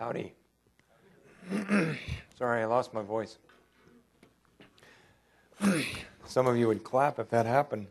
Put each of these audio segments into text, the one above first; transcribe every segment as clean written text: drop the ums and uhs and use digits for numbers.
Howdy. Sorry, I lost my voice. Some of you would clap if that happened.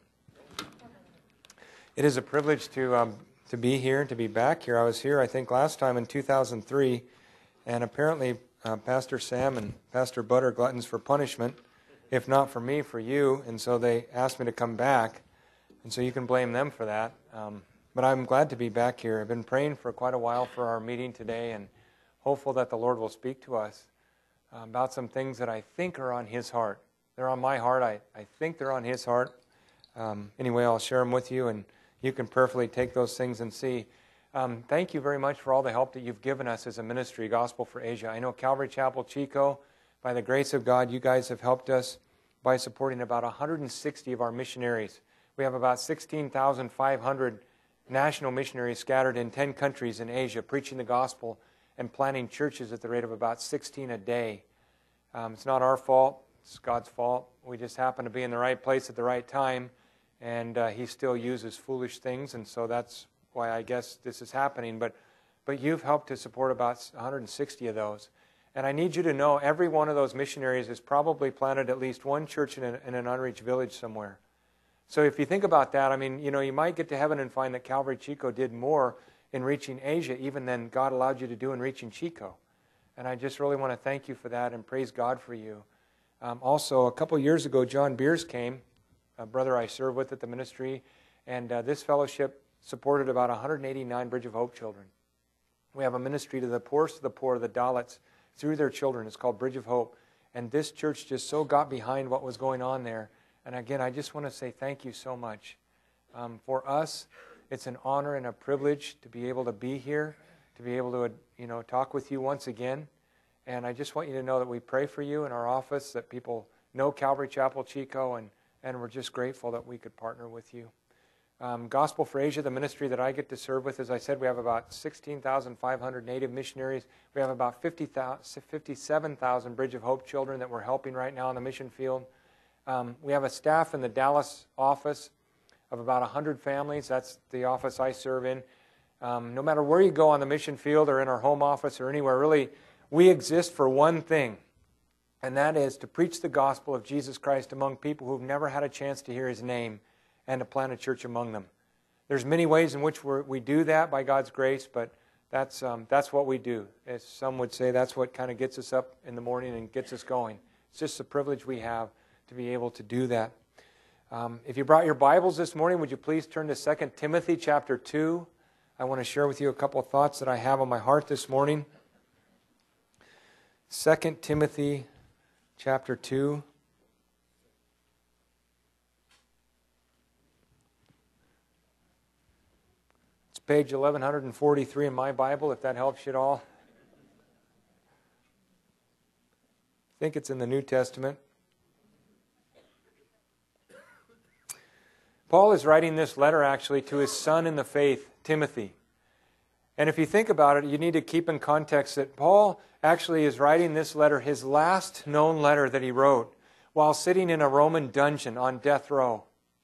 It is a privilege to be here, to be back here. I was here, I think, last time in 2003, and apparently Pastor Sam and Pastor Bud are gluttons for punishment, if not for me, for you, and so they asked me to come back, and so you can blame them for that. But I'm glad to be back here. I've been praying for quite a while for our meeting today, and hopeful that the Lord will speak to us about some things that I think are on His heart. They're on my heart. I think they're on His heart. Anyway, I'll share them with you, and you can prayerfully take those things and see. Thank you very much for all the help that you've given us as a ministry, Gospel for Asia. I know Calvary Chapel Chico, by the grace of God, you guys have helped us by supporting about 160 of our missionaries. We have about 16,500 national missionaries scattered in 10 countries in Asia, preaching the gospel and planting churches at the rate of about 16 a day. It's not our fault. It's God's fault. We just happen to be in the right place at the right time, and He still uses foolish things, and so that's why I guess this is happening. But you've helped to support about 160 of those. And I need you to know every one of those missionaries has probably planted at least one church in an unreached village somewhere. So if you think about that, I mean, you might get to heaven and find that Calvary Chico did more in reaching Asia even than God allowed you to do in reaching Chico. And I just really want to thank you for that and praise God for you. Also, a couple years ago, John Beers came, a brother I serve with at the ministry, and this fellowship supported about 189 Bridge of Hope children. We have a ministry to the poorest of the poor, the Dalits, through their children. It's called Bridge of Hope. And this church just so got behind what was going on there. And again, I just want to say thank you so much. For us, it's an honor and a privilege to be able to be here, to be able to, talk with you once again. And I just want you to know that we pray for you in our office, that people know Calvary Chapel Chico, and we're just grateful that we could partner with you. Gospel for Asia, the ministry that I get to serve with, as I said, we have about 16,500 native missionaries. We have about 57,000 Bridge of Hope children that we're helping right now in the mission field. We have a staff in the Dallas office of about 100 families. That's the office I serve in. No matter where you go on the mission field or in our home office or anywhere, really, we exist for one thing, and that is to preach the gospel of Jesus Christ among people who've never had a chance to hear His name and to plant a church among them. There's many ways in which we do that by God's grace, but that's what we do. As some would say, that's what kind of gets us up in the morning and gets us going. It's just a privilege we have to be able to do that. If you brought your Bibles this morning, would you please turn to 2 Timothy chapter 2? I want to share with you a couple of thoughts that I have on my heart this morning. 2 Timothy chapter 2. It's page 1143 in my Bible, if that helps you at all. I think it's in the New Testament. Paul is writing this letter actually to his son in the faith, Timothy. And if you think about it, you need to keep in context that Paul actually is writing this letter, his last known letter that he wrote, while sitting in a Roman dungeon on death row.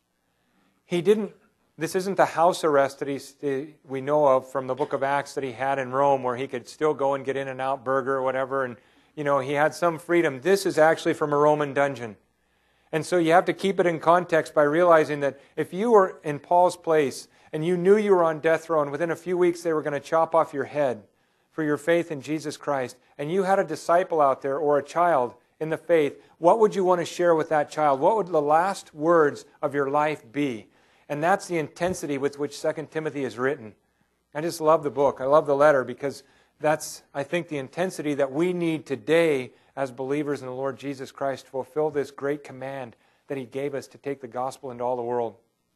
This isn't the house arrest that we know of from the book of Acts that he had in Rome, where he could still go and get in and out burger or whatever, and he had some freedom. This is actually from a Roman dungeon. And so you have to keep it in context by realizing that if you were in Paul's place and you knew you were on death row and within a few weeks they were going to chop off your head for your faith in Jesus Christ, and you had a disciple out there or a child in the faith, what would you want to share with that child? What would the last words of your life be? And that's the intensity with which 2 Timothy is written. I just love the book. I love the letter because that's, I think, the intensity that we need today as believers in the Lord Jesus Christ to fulfill this great command that He gave us to take the gospel into all the world.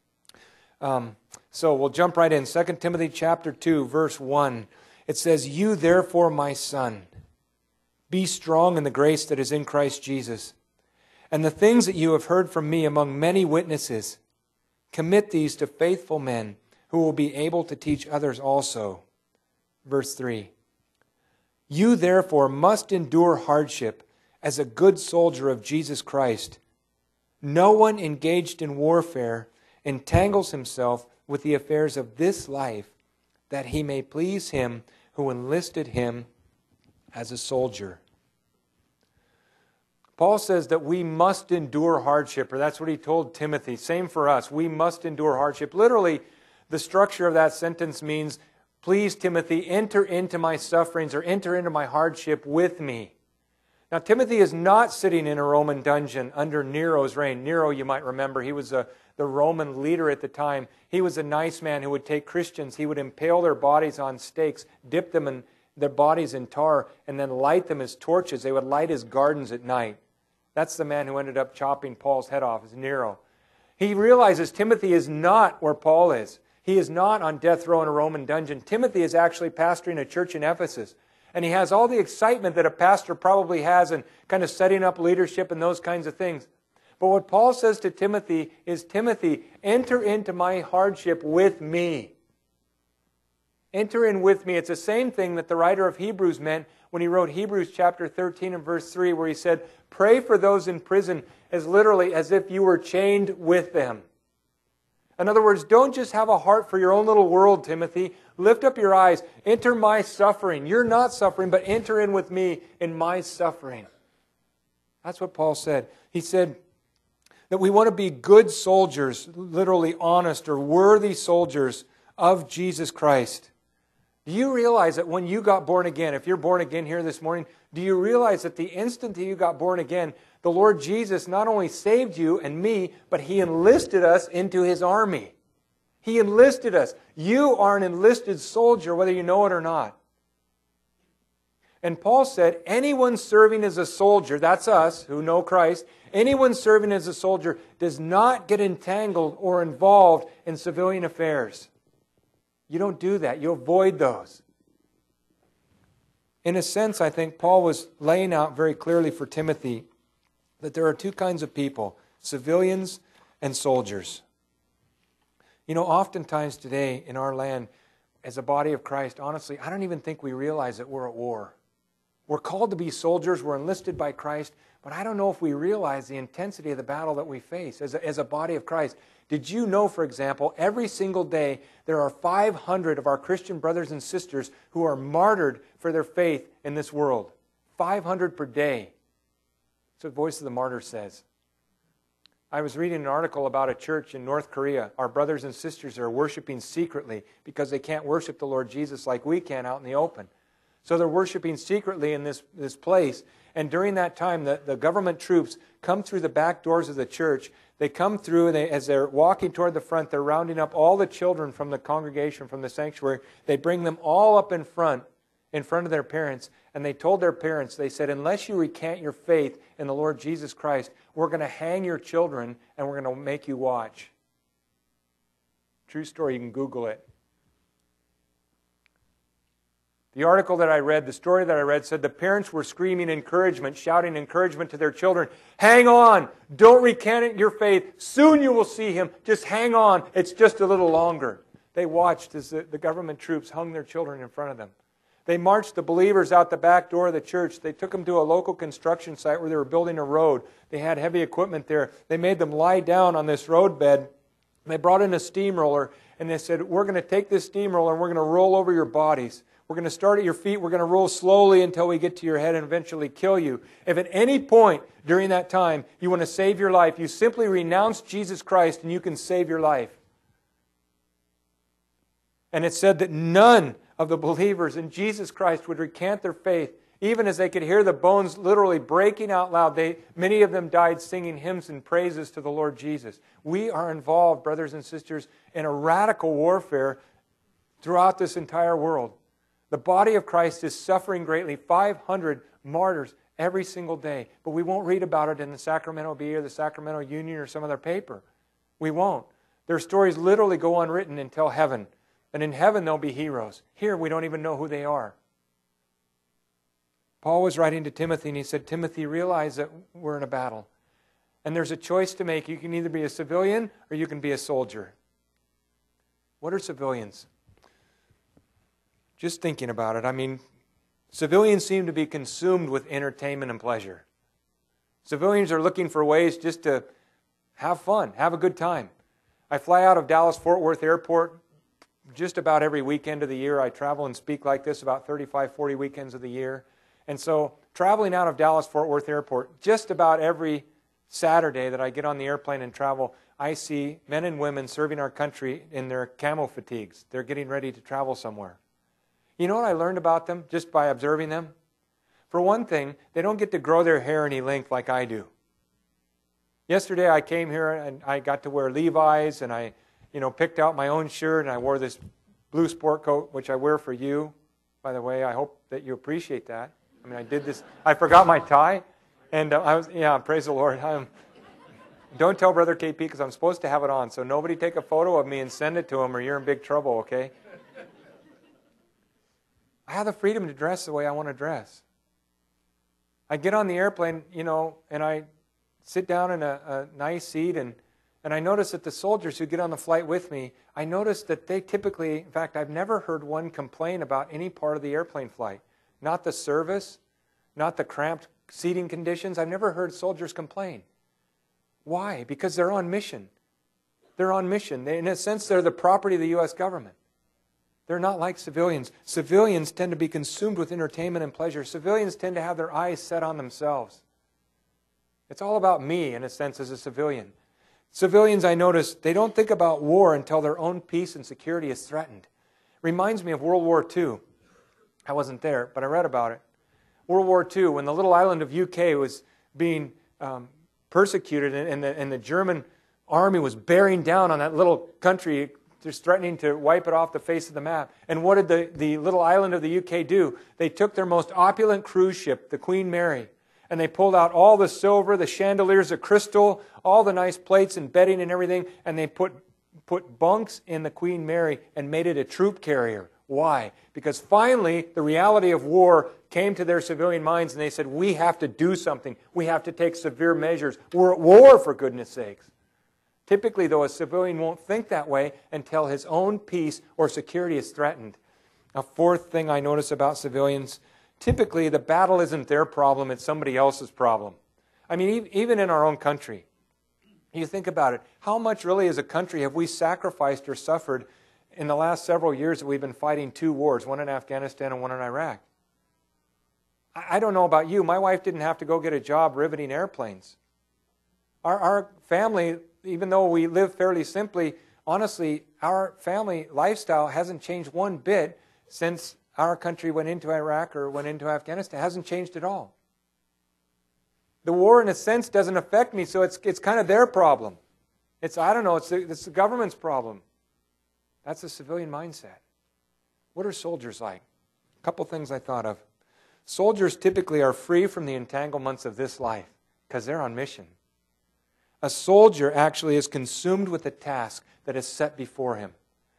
So we'll jump right in. 2 Timothy chapter 2, verse 1. It says, "You therefore, my son, be strong in the grace that is in Christ Jesus. And the things that you have heard from me among many witnesses, commit these to faithful men who will be able to teach others also." Verse 3. "You therefore must endure hardship as a good soldier of Jesus Christ. No one engaged in warfare entangles himself with the affairs of this life, that he may please Him who enlisted him as a soldier. Paul says that we must endure hardship, or that's what he told Timothy. Same for us. We must endure hardship. Literally, the structure of that sentence means, please, Timothy, enter into my sufferings or enter into my hardship with me. Now, Timothy is not sitting in a Roman dungeon under Nero's reign. Nero, you might remember, he was the Roman leader at the time. He was a nice man who would take Christians. He would impale their bodies on stakes, dip them in their bodies in tar, and then light them as torches. They would light his gardens at night. That's the man who ended up chopping Paul's head off, is Nero. He realizes Timothy is not where Paul is. He is not on death row in a Roman dungeon. Timothy is actually pastoring a church in Ephesus. And he has all the excitement that a pastor probably has in kind of setting up leadership and those kinds of things. But what Paul says to Timothy is, Timothy, enter into my hardship with me. Enter in with me. It's the same thing that the writer of Hebrews meant when he wrote Hebrews chapter 13 and verse 3, where he said, pray for those in prison as literally as if you were chained with them. In other words, don't just have a heart for your own little world, Timothy. Lift up your eyes. Enter my suffering. You're not suffering, but enter in with me in my suffering. That's what Paul said. He said that we want to be good soldiers, literally honest or worthy soldiers of Jesus Christ. Do you realize that when you got born again, if you're born again here this morning, do you realize that the instant that you got born again, the Lord Jesus not only saved you and me, but He enlisted us into His army. He enlisted us. You are an enlisted soldier, whether you know it or not. And Paul said, anyone serving as a soldier, that's us who know Christ, anyone serving as a soldier does not get entangled or involved in civilian affairs. You don't do that. You avoid those. In a sense, I think Paul was laying out very clearly for Timothy that there are two kinds of people, civilians and soldiers. You know, oftentimes today in our land, as a body of Christ, honestly, I don't even think we realize that we're at war. We're called to be soldiers, we're enlisted by Christ, but I don't know if we realize the intensity of the battle that we face as a body of Christ. Did you know, for example, every single day there are 500 of our Christian brothers and sisters who are martyred for their faith in this world? 500 per day. That's what Voice of the Martyr says. I was reading an article about a church in North Korea. Our brothers and sisters are worshiping secretly because they can't worship the Lord Jesus like we can out in the open. So they're worshiping secretly in this place. And during that time, the government troops come through the back doors of the church. They come through, and as they're walking toward the front, they're rounding up all the children from the congregation, from the sanctuary. They bring them all up in front of their parents. And they told their parents, they said, unless you recant your faith in the Lord Jesus Christ, we're going to hang your children and we're going to make you watch. True story, you can Google it. The article that I read, the story that I read, said the parents were screaming encouragement, shouting encouragement to their children. Hang on! Don't recant your faith. Soon you will see Him. Just hang on. It's just a little longer. They watched as the government troops hung their children in front of them. They marched the believers out the back door of the church. They took them to a local construction site where they were building a road. They had heavy equipment there. They made them lie down on this road bed. They brought in a steamroller, and they said, we're going to take this steamroller and we're going to roll over your bodies. We're going to start at your feet. We're going to roll slowly until we get to your head and eventually kill you. If at any point during that time you want to save your life, you simply renounce Jesus Christ and you can save your life. And it said that none of the believers in Jesus Christ would recant their faith, even as they could hear the bones literally breaking out loud. Many of them died singing hymns and praises to the Lord Jesus. We are involved, brothers and sisters, in a radical warfare throughout this entire world. The body of Christ is suffering greatly. 500 martyrs every single day. But we won't read about it in the Sacramento Bee or the Sacramento Union or some other paper. We won't. Their stories literally go unwritten until heaven. And in heaven they'll be heroes. Here we don't even know who they are. Paul was writing to Timothy and he said, Timothy, realize that we're in a battle. And there's a choice to make. You can either be a civilian or you can be a soldier. What are civilians? Just thinking about it, I mean, civilians seem to be consumed with entertainment and pleasure. Civilians are looking for ways just to have fun, have a good time. I fly out of Dallas-Fort Worth Airport just about every weekend of the year. I travel and speak like this about 35, 40 weekends of the year. And so traveling out of Dallas-Fort Worth Airport, just about every Saturday that I get on the airplane and travel, I see men and women serving our country in their camo fatigues. They're getting ready to travel somewhere. You know what I learned about them just by observing them? For one thing, they don't get to grow their hair any length like I do. Yesterday I came here and I got to wear Levi's, and I picked out my own shirt, and I wore this blue sport coat, which I wear for you. By the way, I hope that you appreciate that. I mean, I did this. I forgot my tie, and praise the Lord. Don't tell Brother KP because I'm supposed to have it on, so nobody take a photo of me and send it to him or you're in big trouble, okay? I have the freedom to dress the way I want to dress. I get on the airplane, and I sit down in a nice seat, and I notice that the soldiers who get on the flight with me, I notice that they typically, in fact, I've never heard one complain about any part of the airplane flight. Not the service, not the cramped seating conditions. I've never heard soldiers complain. Why? Because they're on mission. They're on mission. In a sense, they're the property of the U.S. government. They're not like civilians. Civilians tend to be consumed with entertainment and pleasure. Civilians tend to have their eyes set on themselves. It's all about me, in a sense, as a civilian. Civilians, I notice, they don't think about war until their own peace and security is threatened. Reminds me of World War II. I wasn't there, but I read about it. World War II, when the little island of UK was being persecuted, and the German army was bearing down on that little country, just threatening to wipe it off the face of the map. And what did the little island of the UK do? They took their most opulent cruise ship, the Queen Mary, and they pulled out all the silver, the chandeliers of crystal, all the nice plates and bedding and everything, and they put bunks in the Queen Mary and made it a troop carrier. Why? Because finally the reality of war came to their civilian minds, and they said, we have to do something. We have to take severe measures. We're at war, for goodness sakes. Typically, though, a civilian won't think that way until his own peace or security is threatened. A fourth thing I notice about civilians, typically the battle isn't their problem, it's somebody else's problem. I mean, even in our own country, you think about it, how much really as a country have we sacrificed or suffered in the last several years that we've been fighting two wars, one in Afghanistan and one in Iraq? I don't know about you, my wife didn't have to go get a job riveting airplanes. Our family, even though we live fairly simply, honestly, our family lifestyle hasn't changed one bit since our country went into Iraq or went into Afghanistan. It hasn't changed at all. The war, in a sense, doesn't affect me, so it's kind of their problem. It's the government's problem. That's a civilian mindset. What are soldiers like? A couple things I thought of. Soldiers typically are free from the entanglements of this life because they're on mission. A soldier actually is consumed with the task that is set before him.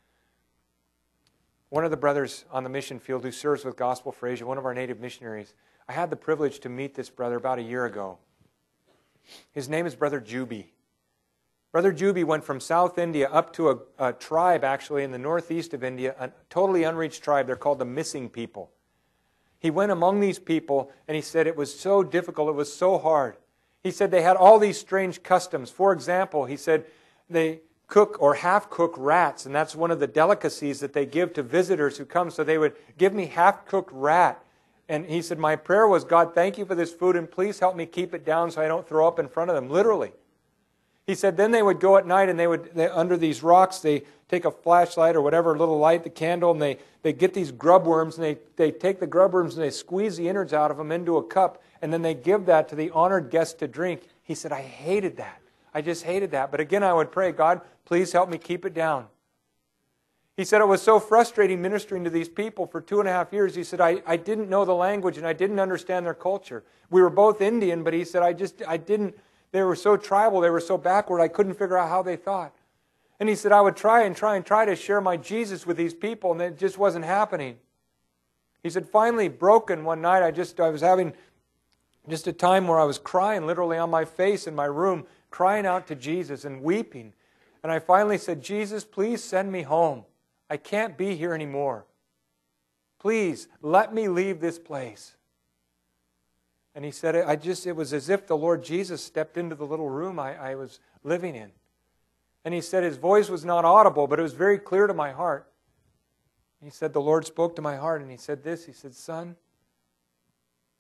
One of the brothers on the mission field who serves with Gospel for Asia, one of our native missionaries, I had the privilege to meet this brother about a year ago. His name is Brother Juby. Brother Juby went from South India up to a tribe actually in the northeast of India, a totally unreached tribe. They're called the Missing People. He went among these people and he said it was so difficult, it was so hard. He said they had all these strange customs. For example, he said they cook or half-cook rats, and that's one of the delicacies that they give to visitors who come. So they would give me half-cooked rat. And he said, my prayer was, God, thank you for this food, and please help me keep it down so I don't throw up in front of them, literally. He said then they would go at night, and they under these rocks, they take a flashlight or whatever, little light, the candle, and they get these grub worms, and they take the grub worms and they squeeze the innards out of them into a cup, and then they give that to the honored guest to drink. He said, I hated that. I just hated that. But again, I would pray, God, please help me keep it down. He said it was so frustrating ministering to these people for 2.5 years. He said, I didn't know the language and I didn't understand their culture. We were both Indian, but he said, I didn't, they were so tribal, they were so backward, I couldn't figure out how they thought. And he said, I would try to share my Jesus with these people, and it just wasn't happening. He said, finally, broken one night, I was having just a time where I was crying literally on my face in my room, crying out to Jesus and weeping. And I finally said, Jesus, please send me home. I can't be here anymore. Please, let me leave this place. And he said, it was as if the Lord Jesus stepped into the little room I was living in. And he said his voice was not audible, but it was very clear to my heart. He said the Lord spoke to my heart, and he said this, he said, son,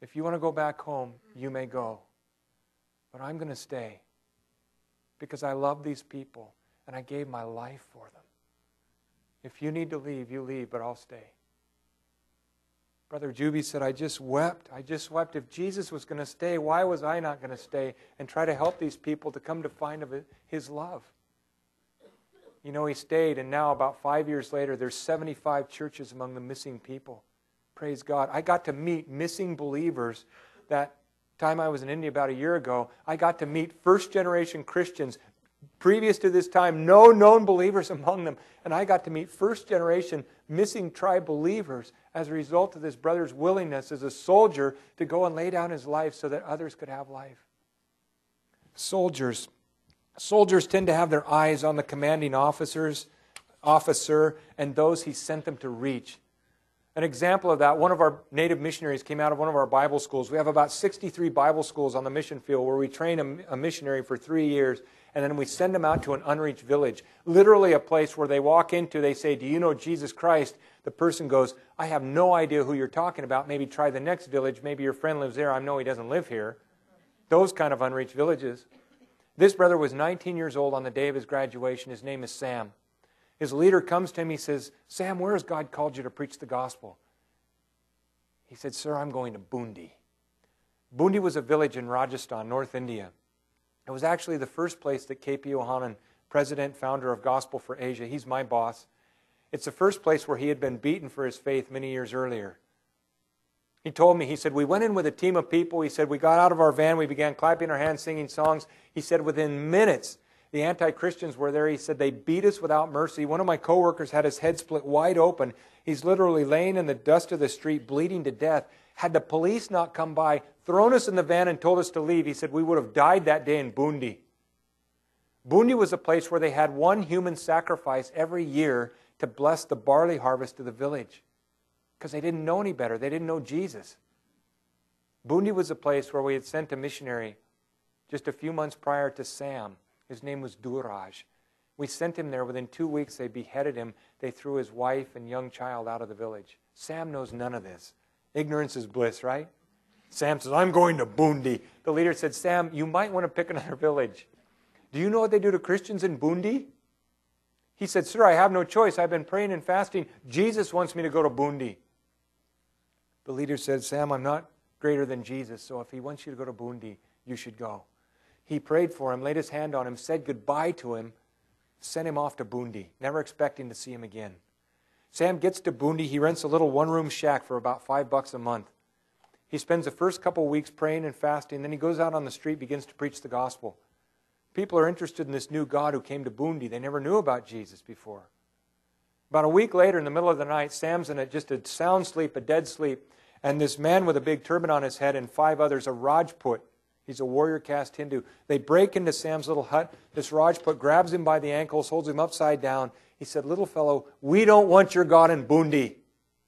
If you want to go back home, you may go. But I'm going to stay because I love these people and I gave my life for them. If you need to leave, you leave, but I'll stay. Brother Juby said, I just wept. I just wept. If Jesus was going to stay, why was I not going to stay and try to help these people to come to find of His love? You know, he stayed, and now about 5 years later, there's 75 churches among the missing people. Praise God. I got to meet missing believers. That time I was in India about a year ago, I got to meet first-generation Christians. Previous to this time, no known believers among them. And I got to meet first-generation missing tribe believers as a result of this brother's willingness as a soldier to go and lay down his life so that others could have life. Soldiers tend to have their eyes on the commanding officer and those he sent them to reach. An example of that, one of our native missionaries came out of one of our Bible schools. We have about 63 Bible schools on the mission field where we train a missionary for 3 years, and then we send them out to an unreached village. Literally a place where they walk into, they say, do you know Jesus Christ? The person goes, I have no idea who you're talking about. Maybe try the next village. Maybe your friend lives there. I know he doesn't live here. Those kind of unreached villages. This brother was 19 years old on the day of his graduation. His name is Sam. His leader comes to him. He says, Sam, where has God called you to preach the gospel? He said, sir, I'm going to Bundi. Bundi was a village in Rajasthan, North India. It was actually the first place that K.P. Yohanan, president, founder of Gospel for Asia, he's my boss. It's the first place where he had been beaten for his faith many years earlier. He told me, he said, we went in with a team of people. He said, we got out of our van. We began clapping our hands, singing songs. He said, within minutes, the anti-Christians were there. He said, they beat us without mercy. One of my coworkers had his head split wide open. He's literally laying in the dust of the street, bleeding to death. Had the police not come by, thrown us in the van and told us to leave, he said, we would have died that day in Bundi. Bundi was a place where they had one human sacrifice every year to bless the barley harvest of the village. Because they didn't know any better. They didn't know Jesus. Bundi was a place where we had sent a missionary just a few months prior to Sam. His name was Duraj. We sent him there. Within 2 weeks, they beheaded him. They threw his wife and young child out of the village. Sam knows none of this. Ignorance is bliss, right? Sam says, I'm going to Bundi. The leader said, Sam, you might want to pick another village. Do you know what they do to Christians in Bundi? He said, sir, I have no choice. I've been praying and fasting. Jesus wants me to go to Bundi. The leader said, Sam, I'm not greater than Jesus, so if he wants you to go to Bundi, you should go. He prayed for him, laid his hand on him, said goodbye to him, sent him off to Bundi, never expecting to see him again. Sam gets to Bundi. He rents a little one-room shack for about $5 a month. He spends the first couple of weeks praying and fasting. Then he goes out on the street, begins to preach the gospel. People are interested in this new God who came to Bundi. They never knew about Jesus before. About a week later, in the middle of the night, Sam's in just a sound sleep, a dead sleep, and this man with a big turban on his head and 5 others, a Rajput, he's a warrior caste Hindu, they break into Sam's little hut. This Rajput grabs him by the ankles, holds him upside down. He said, little fellow, we don't want your God in Bundi.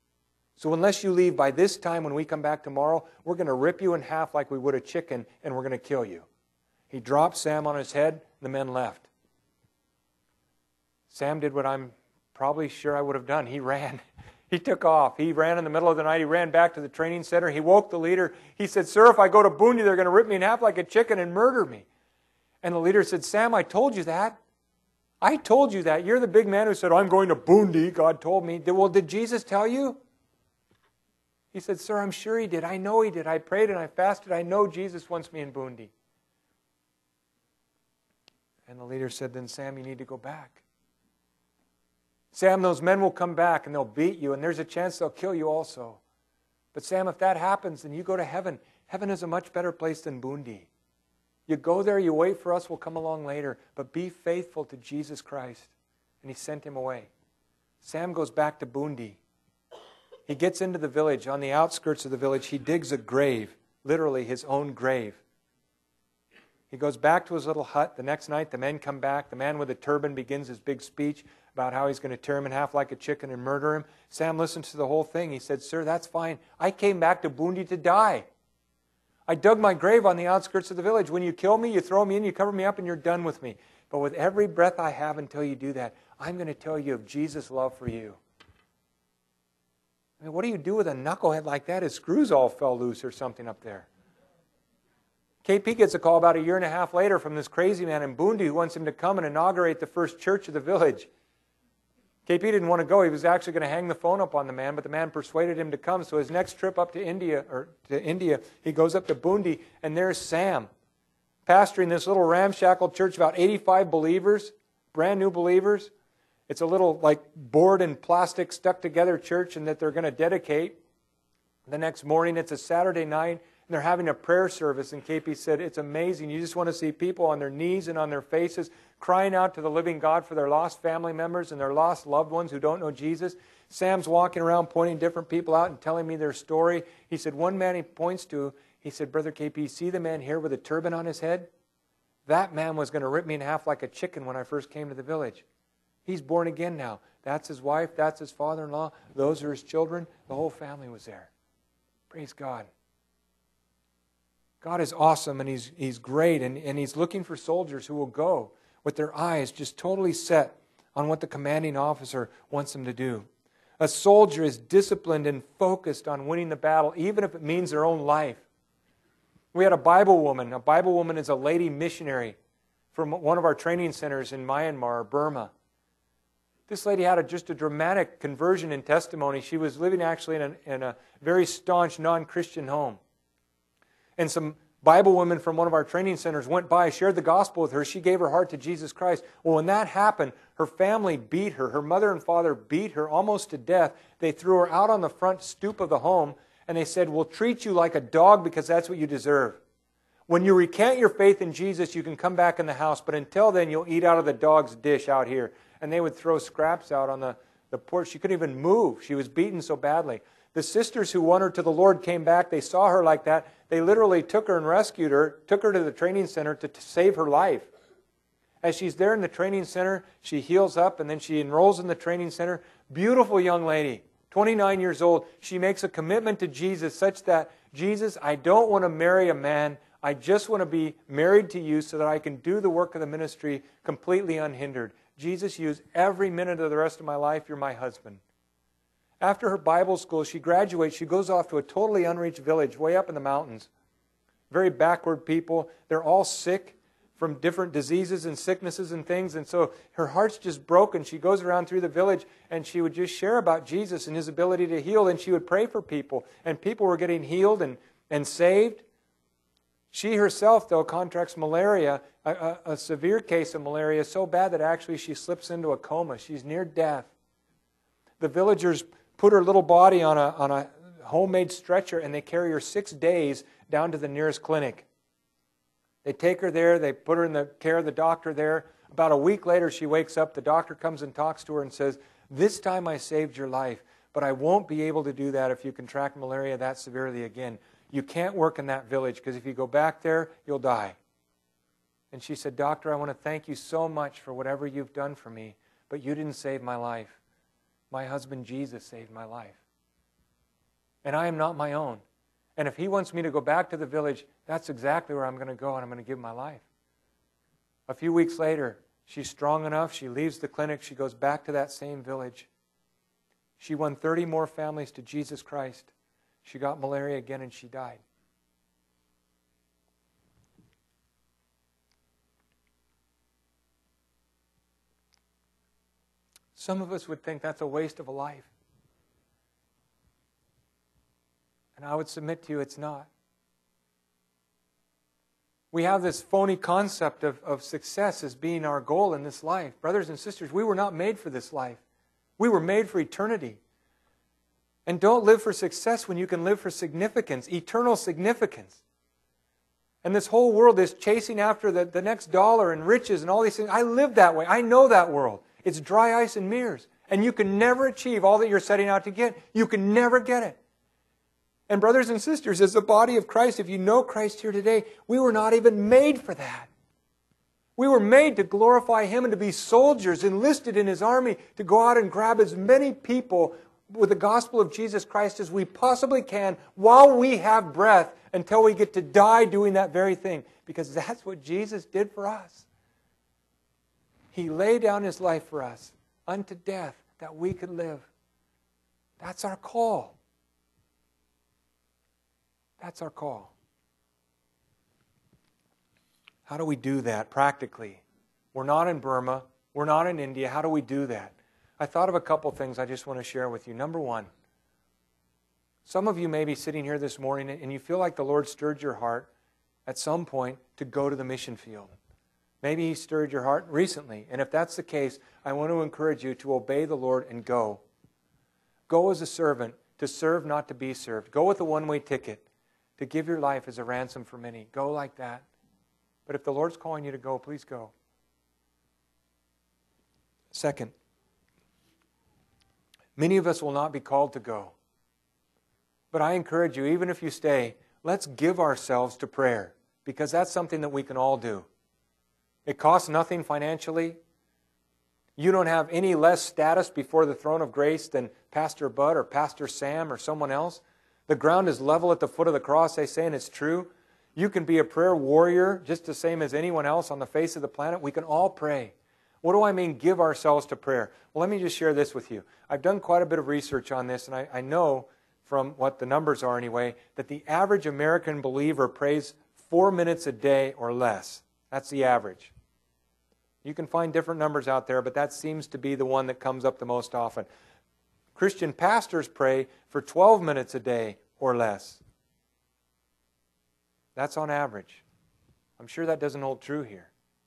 So unless you leave by this time when we come back tomorrow, we're going to rip you in half like we would a chicken, and we're going to kill you. He dropped Sam on his head. The men left. Sam did what I'm probably sure I would have done. He ran. He took off. He ran in the middle of the night. He ran back to the training center. He woke the leader. He said, sir, if I go to Bundi, they're going to rip me in half like a chicken and murder me. And the leader said, Sam, I told you that. I told you that. You're the big man who said, I'm going to Bundi. God told me. Well, did Jesus tell you? He said, sir, I'm sure he did. I know he did. I prayed and I fasted. I know Jesus wants me in Bundi. And the leader said, then Sam, you need to go back. Sam, those men will come back and they'll beat you, and there's a chance they'll kill you also. But Sam, if that happens, then you go to heaven. Heaven is a much better place than Bundi. You go there, you wait for us, we'll come along later. But be faithful to Jesus Christ. And he sent him away. Sam goes back to Bundi. He gets into the village. On the outskirts of the village, he digs a grave, literally his own grave. He goes back to his little hut. The next night, the men come back. The man with the turban begins his big speech about how he's going to tear him in half like a chicken and murder him. Sam listens to the whole thing. He said, sir, that's fine. I came back to Bundi to die. I dug my grave on the outskirts of the village. When you kill me, you throw me in, you cover me up, and you're done with me. But with every breath I have until you do that, I'm going to tell you of Jesus' love for you. I mean, what do you do with a knucklehead like that? His screws all fell loose or something up there. KP gets a call about a year and a half later from this crazy man in Bundi who wants him to come and inaugurate the first church of the village. KP didn't want to go. He was actually going to hang the phone up on the man, but the man persuaded him to come. So his next trip up to India, he goes up to Bundi, and there's Sam, pastoring this little ramshackle church, about 85 believers, brand new believers. It's a little like board and plastic stuck together church, and that they're going to dedicate. The next morning, it's a Saturday night, and they're having a prayer service, and KP said, it's amazing. You just want to see people on their knees and on their faces crying out to the living God for their lost family members and their lost loved ones who don't know Jesus. Sam's walking around pointing different people out and telling me their story. He said, one man he points to, he said, Brother KP, see the man here with a turban on his head? That man was going to rip me in half like a chicken when I first came to the village. He's born again now. That's his wife. That's his father-in-law. Those are his children. The whole family was there. Praise God. God is awesome, and He's great, and He's looking for soldiers who will go with their eyes just totally set on what the commanding officer wants them to do. A soldier is disciplined and focused on winning the battle, even if it means their own life. We had a Bible woman. A Bible woman is a lady missionary from one of our training centers in Myanmar, Burma. This lady had just a dramatic conversion and testimony. She was living actually in a very staunch non-Christian home. And some Bible women from one of our training centers went by, shared the gospel with her. She gave her heart to Jesus Christ. Well, when that happened, her family beat her. Her mother and father beat her almost to death. They threw her out on the front stoop of the home, and they said, we'll treat you like a dog because that's what you deserve. When you recant your faith in Jesus, you can come back in the house, but until then, you'll eat out of the dog's dish out here. And they would throw scraps out on the porch. She couldn't even move. She was beaten so badly. The sisters who won her to the Lord came back. They saw her like that. They literally took her and rescued her, took her to the training center to save her life. As she's there in the training center, she heals up, and then she enrolls in the training center. Beautiful young lady, 29 years old. She makes a commitment to Jesus such that, Jesus, I don't want to marry a man. I just want to be married to you so that I can do the work of the ministry completely unhindered. Jesus, use every minute of the rest of my life. You're my husband. After her Bible school, she graduates. She goes off to a totally unreached village way up in the mountains. Very backward people. They're all sick from different diseases and sicknesses and things. And so her heart's just broken. She goes around through the village and she would just share about Jesus and His ability to heal. And she would pray for people. And people were getting healed and saved. She herself, though, contracts malaria, a severe case of malaria, so bad that actually she slips into a coma. She's near death. The villagers put her little body on a homemade stretcher, and they carry her 6 days down to the nearest clinic. They take her there. They put her in the care of the doctor there. About a week later, she wakes up. The doctor comes and talks to her and says, this time I saved your life, but I won't be able to do that if you contract malaria that severely again. You can't work in that village because if you go back there, you'll die. And she said, Doctor, I want to thank you so much for whatever you've done for me, but you didn't save my life. My husband Jesus saved my life. And I am not my own. And if He wants me to go back to the village, that's exactly where I'm going to go, and I'm going to give my life. A few weeks later, she's strong enough. She leaves the clinic. She goes back to that same village. She won 30 more families to Jesus Christ. She got malaria again and she died. Some of us would think that's a waste of a life. And I would submit to you it's not. We have this phony concept of success as being our goal in this life. Brothers and sisters, we were not made for this life. We were made for eternity. And don't live for success when you can live for significance, eternal significance. And this whole world is chasing after the next dollar and riches and all these things. I live that way. I know that world. It's dry ice and mirrors. And you can never achieve all that you're setting out to get. You can never get it. And brothers and sisters, as the body of Christ, if you know Christ here today, we were not even made for that. We were made to glorify Him and to be soldiers enlisted in His army, to go out and grab as many people with the gospel of Jesus Christ as we possibly can while we have breath until we get to die doing that very thing. Because that's what Jesus did for us. He laid down His life for us unto death that we could live. That's our call. That's our call. How do we do that practically? We're not in Burma. We're not in India. How do we do that? I thought of a couple things I just want to share with you. Number one, some of you may be sitting here this morning and you feel like the Lord stirred your heart at some point to go to the mission field. Maybe He stirred your heart recently. And if that's the case, I want to encourage you to obey the Lord and go. Go as a servant, to serve, not to be served. Go with a one-way ticket, to give your life as a ransom for many. Go like that. But if the Lord's calling you to go, please go. Second, many of us will not be called to go. But I encourage you, even if you stay, let's give ourselves to prayer, because that's something that we can all do. It costs nothing financially. You don't have any less status before the throne of grace than Pastor Bud or Pastor Sam or someone else. The ground is level at the foot of the cross, they say, and it's true. You can be a prayer warrior just the same as anyone else on the face of the planet. We can all pray. What do I mean, give ourselves to prayer? Well, let me just share this with you. I've done quite a bit of research on this, and I know from what the numbers are anyway, that the average American believer prays 4 minutes a day or less. That's the average. You can find different numbers out there, but that seems to be the one that comes up the most often. Christian pastors pray for 12 minutes a day or less. That's on average. I'm sure that doesn't hold true here.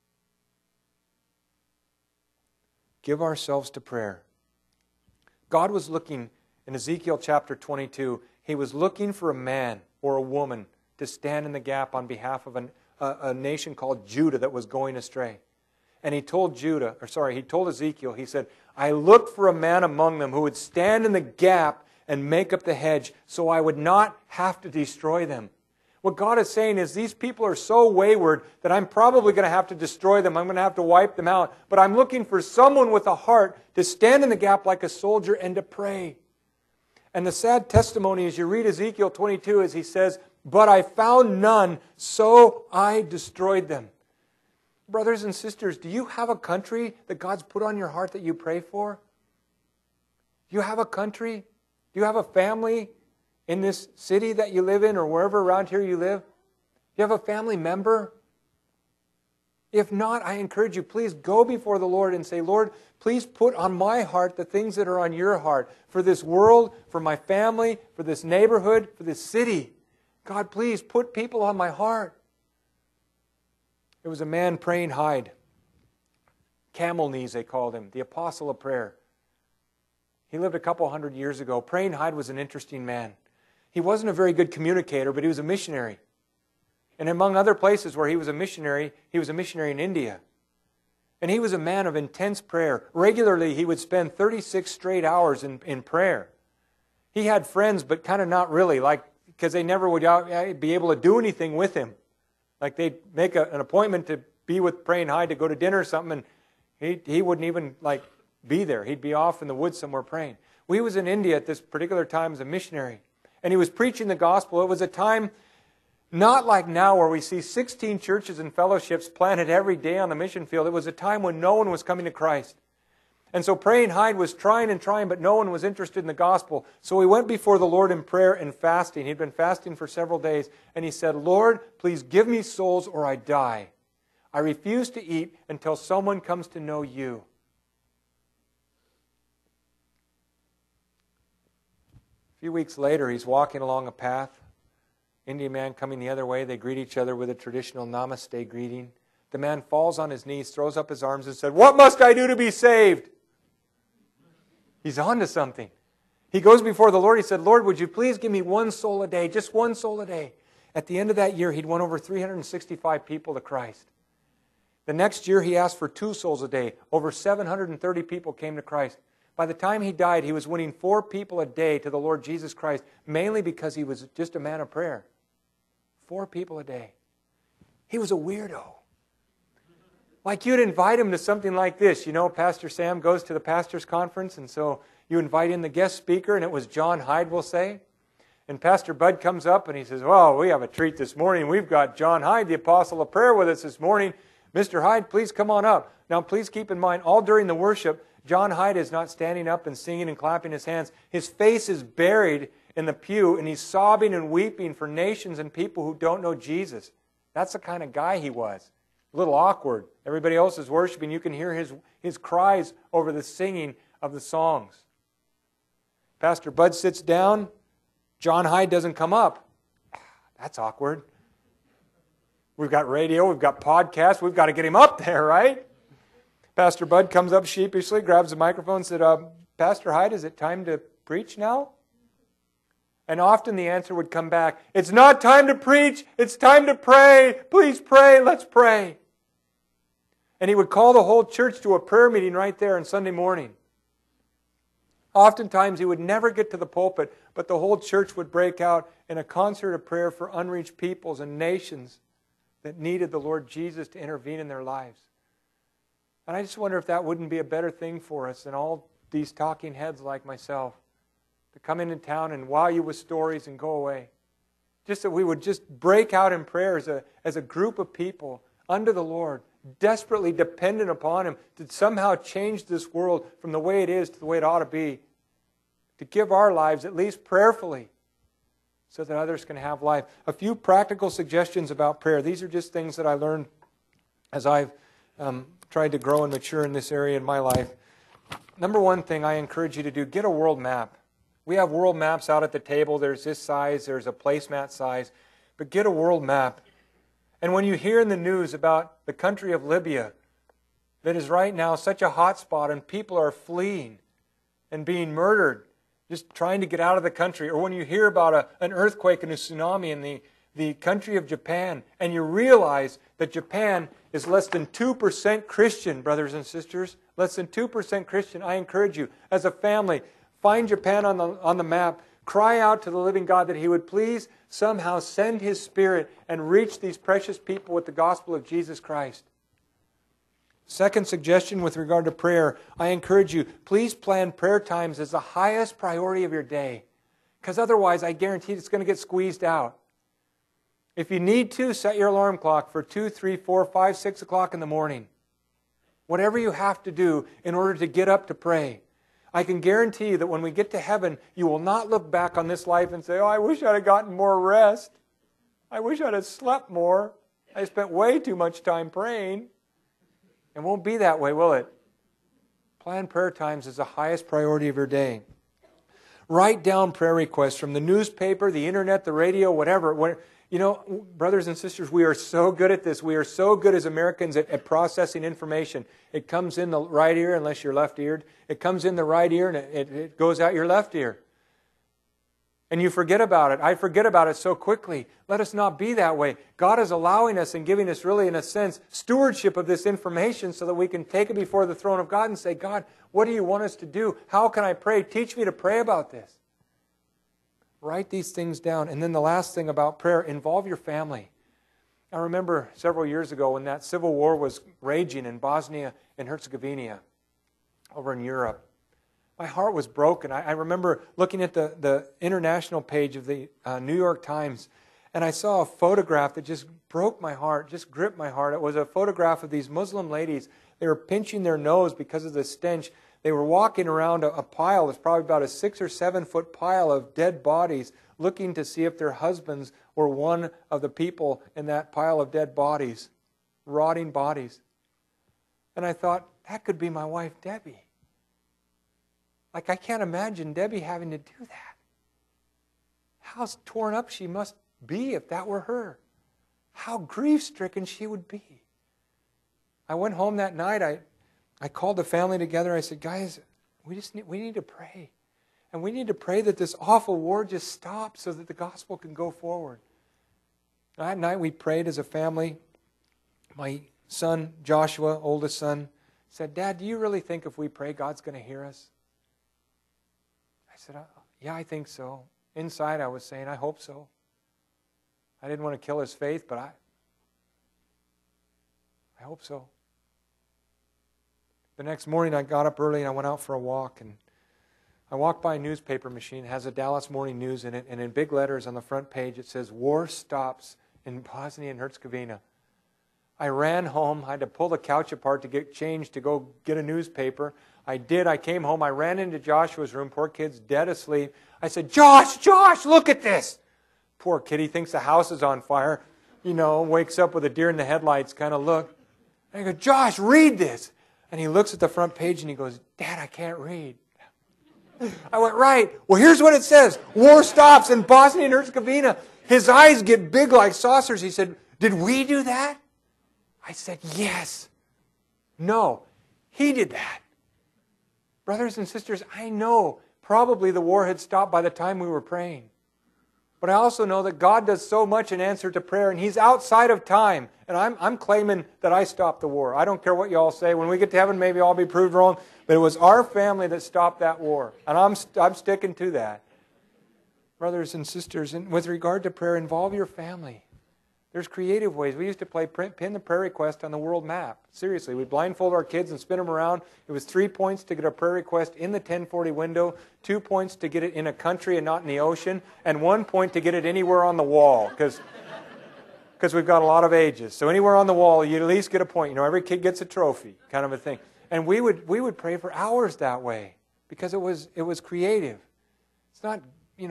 Give ourselves to prayer. God was looking in Ezekiel chapter 22, He was looking for a man or a woman to stand in the gap on behalf of a nation called Judah that was going astray. And He told Ezekiel, He said, I looked for a man among them who would stand in the gap and make up the hedge so I would not have to destroy them. What God is saying is these people are so wayward that I'm probably going to have to destroy them. I'm going to have to wipe them out. But I'm looking for someone with a heart to stand in the gap like a soldier and to pray. And the sad testimony as you read Ezekiel 22 is He says, but I found none, so I destroyed them. Brothers and sisters, do you have a country that God's put on your heart that you pray for? Do you have a country? Do you have a family in this city that you live in or wherever around here you live? Do you have a family member? If not, I encourage you, please go before the Lord and say, Lord, please put on my heart the things that are on your heart for this world, for my family, for this neighborhood, for this city. God, please put people on my heart. There was a man, Praying Hyde. Camel Knees, they called him, the apostle of prayer. He lived a couple hundred years ago. Praying Hyde was an interesting man. He wasn't a very good communicator, but he was a missionary. And among other places where he was a missionary in India. And he was a man of intense prayer. Regularly, he would spend 36 straight hours in prayer. He had friends, but kind of not really, because they never would be able to do anything with him. Like they'd make an appointment to be with Praying Hyde to go to dinner or something, and he wouldn't even be there. He'd be off in the woods somewhere praying. Well, he was in India at this particular time as a missionary, and he was preaching the gospel. It was a time not like now where we see 16 churches and fellowships planted every day on the mission field. It was a time when no one was coming to Christ. And so Praying Hyde was trying, but no one was interested in the gospel. So he went before the Lord in prayer and fasting. He'd been fasting for several days. And he said, Lord, please give me souls or I die. I refuse to eat until someone comes to know you. A few weeks later, he's walking along a path. Indian man coming the other way. They greet each other with a traditional namaste greeting. The man falls on his knees, throws up his arms and said, what must I do to be saved? He's on to something. He goes before the Lord. He said, Lord, would you please give me one soul a day, just one soul a day. At the end of that year, he'd won over 365 people to Christ. The next year, he asked for 2 souls a day. Over 730 people came to Christ. By the time he died, he was winning 4 people a day to the Lord Jesus Christ, mainly because he was just a man of prayer. 4 people a day. He was a weirdo. Like you'd invite him to something like this. You know, Pastor Sam goes to the pastor's conference, and so you invite in the guest speaker, and it was John Hyde, we'll say. And Pastor Bud comes up, and he says, well, we have a treat this morning. We've got John Hyde, the apostle of prayer, with us this morning. Mr. Hyde, please come on up. Now, please keep in mind, all during the worship, John Hyde is not standing up and singing and clapping his hands. His face is buried in the pew, and he's sobbing and weeping for nations and people who don't know Jesus. That's the kind of guy he was. A little awkward. Everybody else is worshiping. You can hear his cries over the singing of the songs. Pastor Bud sits down. John Hyde doesn't come up. That's awkward. We've got radio, we've got podcasts, we've got to get him up there, right? Pastor Bud comes up sheepishly, grabs the microphone and said, Pastor Hyde, is it time to preach now? And often the answer would come back, it's not time to preach, it's time to pray. Please pray, let's pray. And he would call the whole church to a prayer meeting right there on Sunday morning. Oftentimes he would never get to the pulpit, but the whole church would break out in a concert of prayer for unreached peoples and nations that needed the Lord Jesus to intervene in their lives. And I just wonder if that wouldn't be a better thing for us than all these talking heads like myself to come into town and wow you with stories and go away. Just that we would just break out in prayer as a group of people under the Lord, desperately dependent upon Him to somehow change this world from the way it is to the way it ought to be, to give our lives at least prayerfully so that others can have life. A few practical suggestions about prayer. These are just things that I learned as I've tried to grow and mature in this area in my life. Number one thing I encourage you to do, get a world map. We have world maps out at the table. There's this size, there's a placemat size. But get a world map. And when you hear in the news about the country of Libya that is right now such a hot spot and people are fleeing and being murdered, just trying to get out of the country, or when you hear about an earthquake and a tsunami in the country of Japan, and you realize that Japan is less than 2% Christian, brothers and sisters, less than 2% Christian, I encourage you, as a family, find Japan on the map, cry out to the living God that He would please somehow send His Spirit and reach these precious people with the gospel of Jesus Christ. Second suggestion with regard to prayer, I encourage you, please plan prayer times as the highest priority of your day. Because otherwise, I guarantee it's going to get squeezed out. If you need to, set your alarm clock for 2, 3, 4, 5, 6 o'clock in the morning. Whatever you have to do in order to get up to pray. I can guarantee you that when we get to heaven, you will not look back on this life and say, oh, I wish I'd have gotten more rest. I wish I'd have slept more. I spent way too much time praying. It won't be that way, will it? Plan prayer times as the highest priority of your day. Write down prayer requests from the newspaper, the internet, the radio, whatever. You know, brothers and sisters, we are so good at this. We are so good as Americans at processing information. It comes in the right ear, unless you're left-eared. It comes in the right ear, and it goes out your left ear. And you forget about it. I forget about it so quickly. Let us not be that way. God is allowing us and giving us really, in a sense, stewardship of this information so that we can take it before the throne of God and say, God, what do you want us to do? How can I pray? Teach me to pray about this. Write these things down. And then the last thing about prayer, involve your family. I remember several years ago when that civil war was raging in Bosnia and Herzegovina over in Europe. My heart was broken. I remember looking at the international page of the New York Times, and I saw a photograph that just broke my heart, just gripped my heart. It was a photograph of these Muslim ladies. They were pinching their nose because of the stench. They were walking around a pile, it's probably about a 6 or 7 foot pile of dead bodies, looking to see if their husbands were one of the people in that pile of dead bodies, rotting bodies. And I thought, that could be my wife, Debbie. Like, I can't imagine Debbie having to do that. How torn up she must be if that were her. How grief-stricken she would be. I went home that night. I called the family together. I said, guys, we need to pray. And we need to pray that this awful war just stops so that the gospel can go forward. That night we prayed as a family. My son, Joshua, oldest son, said, Dad, do you really think if we pray God's going to hear us? I said, yeah, I think so. Inside I was saying, I hope so. I didn't want to kill his faith, but I hope so. The next morning I got up early and I went out for a walk, and I walked by a newspaper machine. It has a Dallas Morning News in it, and in big letters on the front page it says, War stops in Bosnia and Herzegovina. I ran home. I had to pull the couch apart to get changed to go get a newspaper. I did. I came home. I ran into Joshua's room. Poor kid's dead asleep. I said, Josh, look at this. Poor kid, he thinks the house is on fire. Wakes up with a deer in the headlights kind of look. And I go, Josh, read this. And he looks at the front page and he goes, Dad, I can't read. I went, right. Well, here's what it says. War stops in Bosnia and Herzegovina. His eyes get big like saucers. He said, did we do that? I said, yes. No, he did that. Brothers and sisters, I know probably the war had stopped by the time we were praying. But I also know that God does so much in answer to prayer, and He's outside of time. And I'm claiming that I stopped the war. I don't care what you all say. When we get to heaven, maybe I'll be proved wrong. But it was our family that stopped that war. And I'm sticking to that. Brothers and sisters, with regard to prayer, involve your family. There's creative ways. We used to pin the prayer request on the world map. Seriously, we'd blindfold our kids and spin them around. It was 3 points to get a prayer request in the 1040 window, 2 points to get it in a country and not in the ocean, and 1 point to get it anywhere on the wall, because we've got a lot of ages. So anywhere on the wall, you at least get a point. Every kid gets a trophy, kind of a thing. And we would pray for hours that way, because it was creative. It's not,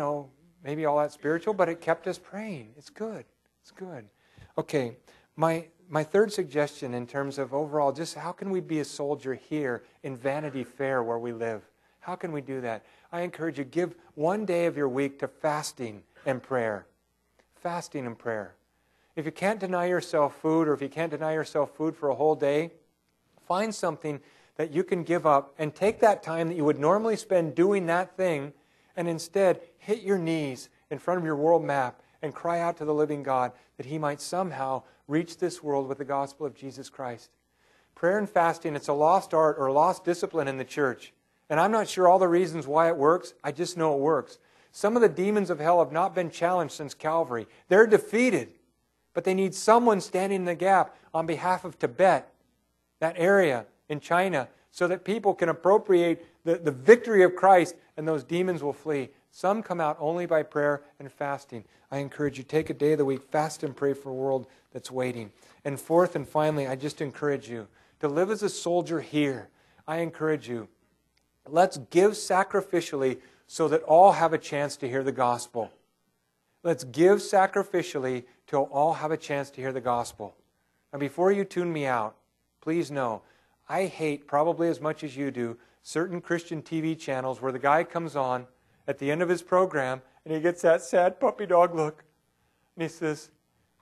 maybe all that spiritual, but it kept us praying. It's good. It's good. Okay, my third suggestion in terms of overall, just how can we be a soldier here in Vanity Fair where we live? How can we do that? I encourage you, give 1 day of your week to fasting and prayer. Fasting and prayer. If you can't deny yourself food, or if you can't deny yourself food for a whole day, find something that you can give up and take that time that you would normally spend doing that thing and instead hit your knees in front of your world map and cry out to the living God that He might somehow reach this world with the gospel of Jesus Christ. Prayer and fasting, it's a lost art or a lost discipline in the church. And I'm not sure all the reasons why it works. I just know it works. Some of the demons of hell have not been challenged since Calvary. They're defeated. But they need someone standing in the gap on behalf of Tibet, that area in China, so that people can appropriate the victory of Christ and those demons will flee. Some come out only by prayer and fasting. I encourage you, take a day of the week, fast and pray for a world that's waiting. And fourth and finally, I just encourage you to live as a soldier here. I encourage you, let's give sacrificially so that all have a chance to hear the gospel. Let's give sacrificially till all have a chance to hear the gospel. Now, before you tune me out, please know, I hate, probably as much as you do, certain Christian TV channels where the guy comes on at the end of his program and he gets that sad puppy dog look. And he says,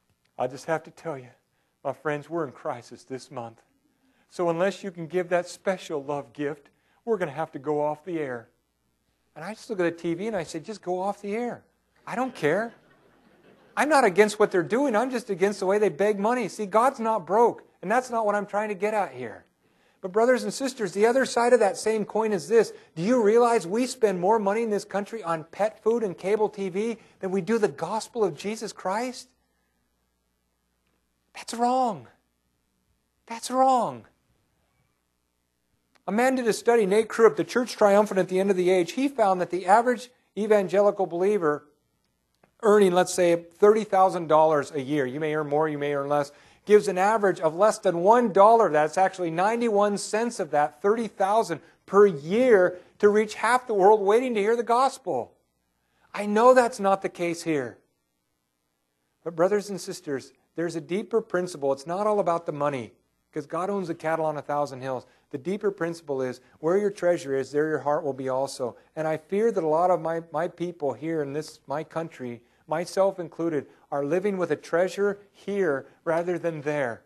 I just have to tell you, my friends, we're in crisis this month. So unless you can give that special love gift, we're going to have to go off the air. And I just look at the TV and I say, just go off the air. I don't care. I'm not against what they're doing. I'm just against the way they beg money. See, God's not broke. And that's not what I'm trying to get at here. But brothers and sisters, the other side of that same coin is this. Do you realize we spend more money in this country on pet food and cable TV than we do the gospel of Jesus Christ? That's wrong. That's wrong. A man did a study, Nate Cruipp, the Church Triumphant at the End of the Age. He found that the average evangelical believer earning, let's say, $30,000 a year, you may earn more, you may earn less, gives an average of less than $1. That's actually 91 cents of that, 30,000 per year to reach half the world waiting to hear the gospel. I know that's not the case here. But brothers and sisters, there's a deeper principle. It's not all about the money, because God owns the cattle on 1,000 hills. The deeper principle is, where your treasure is, there your heart will be also. And I fear that a lot of my people here in my country, myself included, are living with a treasure here rather than there.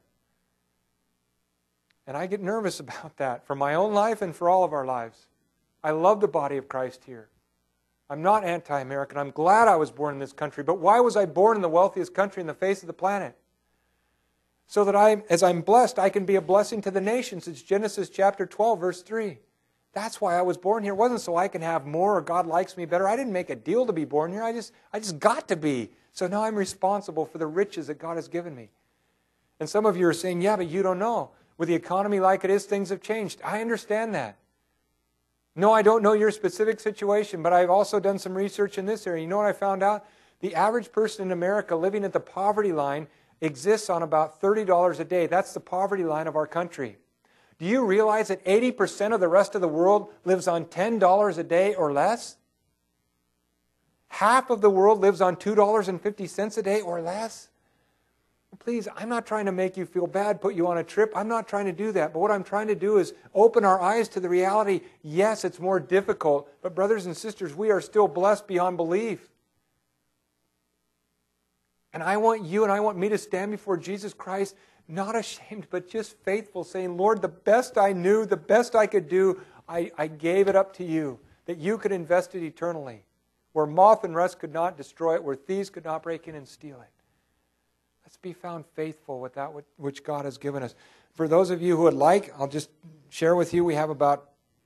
And I get nervous about that for my own life and for all of our lives. I love the body of Christ here. I'm not anti-American. I'm glad I was born in this country. But why was I born in the wealthiest country in the face of the planet? So that as I'm blessed, I can be a blessing to the nations. It's Genesis chapter 12, verse 3. That's why I was born here. It wasn't so I can have more or God likes me better. I didn't make a deal to be born here. I just got to be. So now I'm responsible for the riches that God has given me. And some of you are saying, yeah, but you don't know. With the economy like it is, things have changed. I understand that. No, I don't know your specific situation, but I've also done some research in this area. You know what I found out? The average person in America living at the poverty line exists on about $30 a day. That's the poverty line of our country. Do you realize that 80% of the rest of the world lives on $10 a day or less? Half of the world lives on $2.50 a day or less? Please, I'm not trying to make you feel bad, put you on a trip. I'm not trying to do that. But what I'm trying to do is open our eyes to the reality. Yes, it's more difficult, but brothers and sisters, we are still blessed beyond belief. And I want you and I want me to stand before Jesus Christ, not ashamed, but just faithful, saying, Lord, the best I knew, the best I could do, I gave it up to you, that you could invest it eternally, where moth and rust could not destroy it, where thieves could not break in and steal it. Let's be found faithful with that which God has given us. For those of you who would like, I'll just share with you, we have about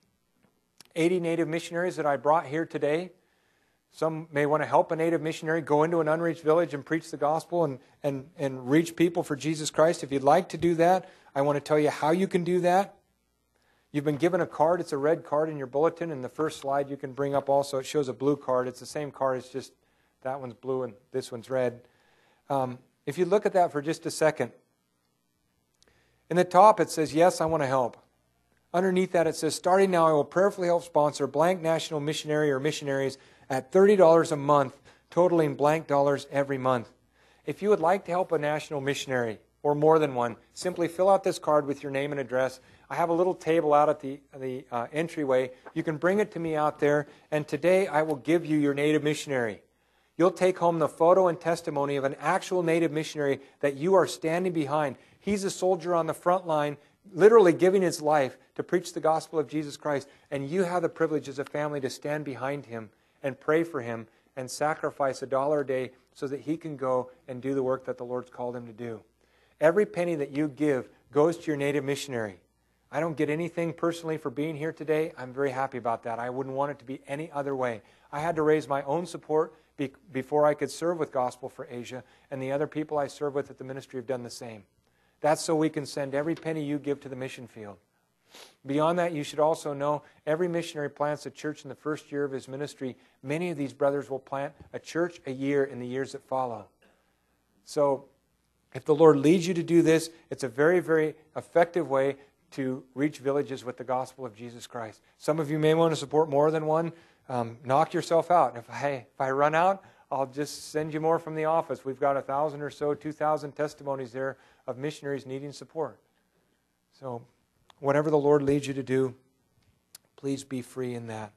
80 Native missionaries that I brought here today. Some may want to help a Native missionary go into an unreached village and preach the gospel and reach people for Jesus Christ. If you'd like to do that, I want to tell you how you can do that. You've been given a card. It's a red card in your bulletin. And the first slide you can bring up also, it shows a blue card. It's the same card. It's just that one's blue and this one's red. If you look at that for just a second, in the top it says, yes, I want to help. Underneath that it says, starting now I will prayerfully help sponsor blank national missionary or missionaries at $30 a month, totaling blank dollars every month. If you would like to help a national missionary, or more than one, simply fill out this card with your name and address. I have a little table out at the entryway. You can bring it to me out there, and today I will give you your Native missionary. You'll take home the photo and testimony of an actual Native missionary that you are standing behind. He's a soldier on the front line, literally giving his life to preach the gospel of Jesus Christ, and you have the privilege as a family to stand behind him and pray for him and sacrifice $1 a day so that he can go and do the work that the Lord's called him to do. Every penny that you give goes to your Native missionary. I don't get anything personally for being here today. I'm very happy about that. I wouldn't want it to be any other way. I had to raise my own support before I could serve with Gospel for Asia, and the other people I serve with at the ministry have done the same. That's so we can send every penny you give to the mission field. Beyond that, you should also know every missionary plants a church in the first year of his ministry. Many of these brothers will plant a church a year in the years that follow. So if the Lord leads you to do this, it's a very, very effective way to reach villages with the gospel of Jesus Christ. Some of you may want to support more than one. Knock yourself out. If I run out, I'll just send you more from the office. We've got 1,000 or so, 2,000 testimonies there of missionaries needing support. So whatever the Lord leads you to do, please be free in that.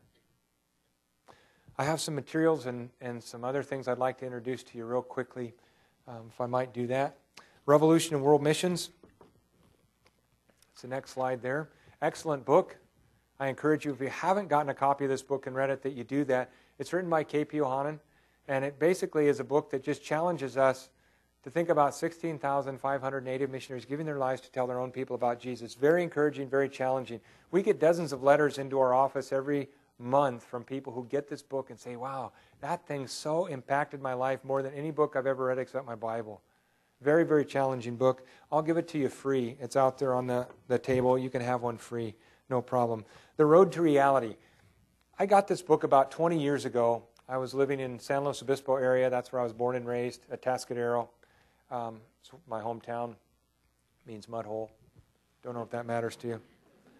I have some materials and some other things I'd like to introduce to you real quickly, if I might do that. Revolution in World Missions. It's the next slide there. Excellent book. I encourage you, if you haven't gotten a copy of this book and read it, that you do that. It's written by K.P. Yohanan, and it basically is a book that just challenges us to think about 16,500 Native missionaries giving their lives to tell their own people about Jesus. Very encouraging, very challenging. We get dozens of letters into our office every month from people who get this book and say, wow, that thing so impacted my life more than any book I've ever read except my Bible. Very, very challenging book. I'll give it to you free. It's out there on the table. You can have one free. No problem. The Road to Reality. I got this book about 20 years ago. I was living in San Luis Obispo area. That's where I was born and raised, Atascadero. It's my hometown. Means mud hole. Don't know if that matters to you.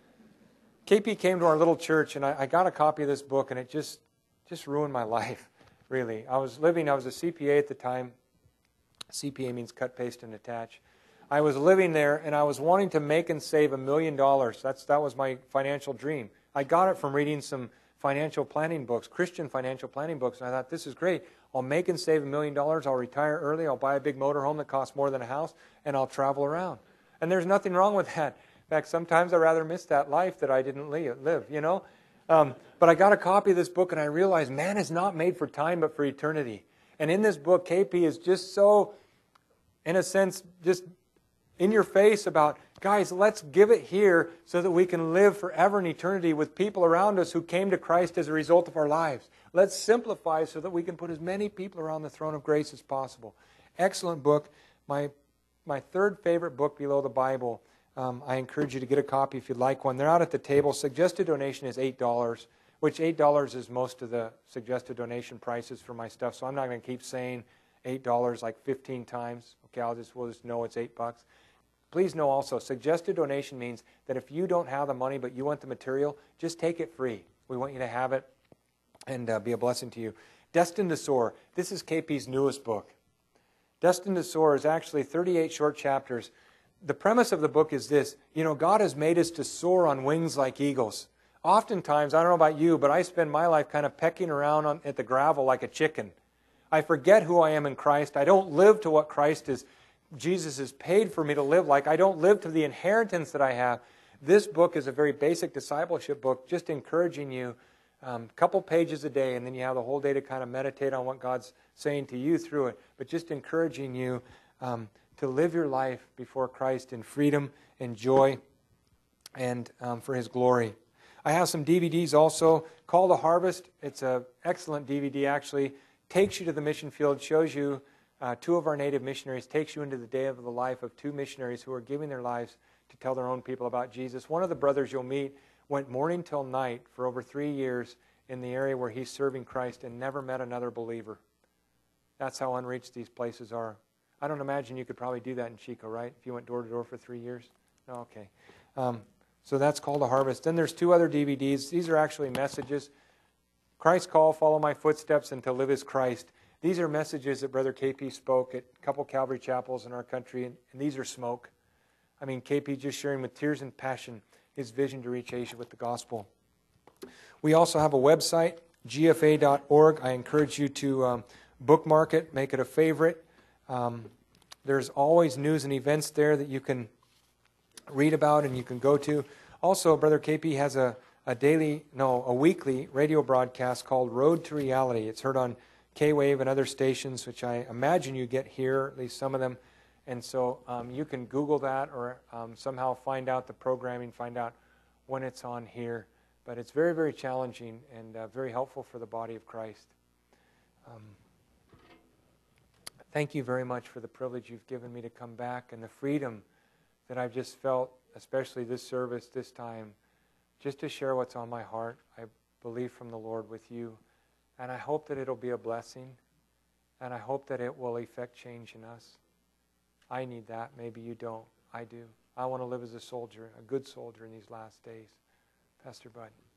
KP came to our little church, and I got a copy of this book, and it just ruined my life, really. I was a CPA at the time. CPA means cut, paste, and attach. I was living there, and I was wanting to make and save $1 million. That was my financial dream. I got it from reading some financial planning books, Christian financial planning books, and I thought, this is great. I'll make and save $1 million. I'll retire early. I'll buy a big motorhome that costs more than a house, and I'll travel around. And there's nothing wrong with that. In fact, sometimes I rather miss that life that I didn't live, you know. But I got a copy of this book, and I realized man is not made for time but for eternity. And in this book, KP is just so, in a sense, just in your face about, guys, let's give it here so that we can live forever in eternity with people around us who came to Christ as a result of our lives. Let's simplify so that we can put as many people around the throne of grace as possible. Excellent book. My third favorite book below the Bible. I encourage you to get a copy if you'd like one. They're out at the table. Suggested donation is $8, which $8 is most of the suggested donation prices for my stuff. So I'm not going to keep saying $8 like 15 times. Okay, we'll just know it's $8. Please know also, suggested donation means that if you don't have the money but you want the material, just take it free. We want you to have it and be a blessing to you. Destined to Soar. This is KP's newest book. Destined to Soar is actually 38 short chapters. The premise of the book is this. God has made us to soar on wings like eagles. Oftentimes, I don't know about you, but I spend my life kind of pecking around at the gravel like a chicken. I forget who I am in Christ. I don't live to what Jesus has paid for me to live like. I don't live to the inheritance that I have. This book is a very basic discipleship book, just encouraging you a couple pages a day, and then you have the whole day to kind of meditate on what God's saying to you through it. But just encouraging you to live your life before Christ in freedom and joy and for His glory. I have some DVDs also. Call to Harvest. It's an excellent DVD, actually. Takes you to the mission field, shows you two of our native missionaries, takes you into the day of the life of two missionaries who are giving their lives to tell their own people about Jesus. One of the brothers you'll meet went morning till night for over 3 years in the area where he's serving Christ and never met another believer. That's how unreached these places are. I don't imagine you could probably do that in Chico, right? If you went door to door for 3 years? No, okay. So that's Call to Harvest. Then there's 2 other DVDs. These are actually messages. Christ's Call, Follow My Footsteps, and To Live as Christ. These are messages that Brother KP spoke at a couple Calvary chapels in our country, and these are smoke. I mean, KP just sharing with tears and passion his vision to reach Asia with the gospel. We also have a website, gfa.org. I encourage you to bookmark it, make it a favorite. There's always news and events there that you can read about and you can go to. Also, Brother KP has a weekly radio broadcast called Road to Reality. It's heard on K-Wave and other stations, which I imagine you get here, at least some of them. And so you can Google that or somehow find out the programming, find out when it's on here. But it's very, very challenging and very helpful for the body of Christ. Thank you very much for the privilege you've given me to come back and the freedom that I've just felt, especially this service, this time, just to share what's on my heart. I believe from the Lord with you. And I hope that it'll be a blessing. And I hope that it will effect change in us. I need that. Maybe you don't. I do. I want to live as a soldier, a good soldier in these last days. Pastor Bud.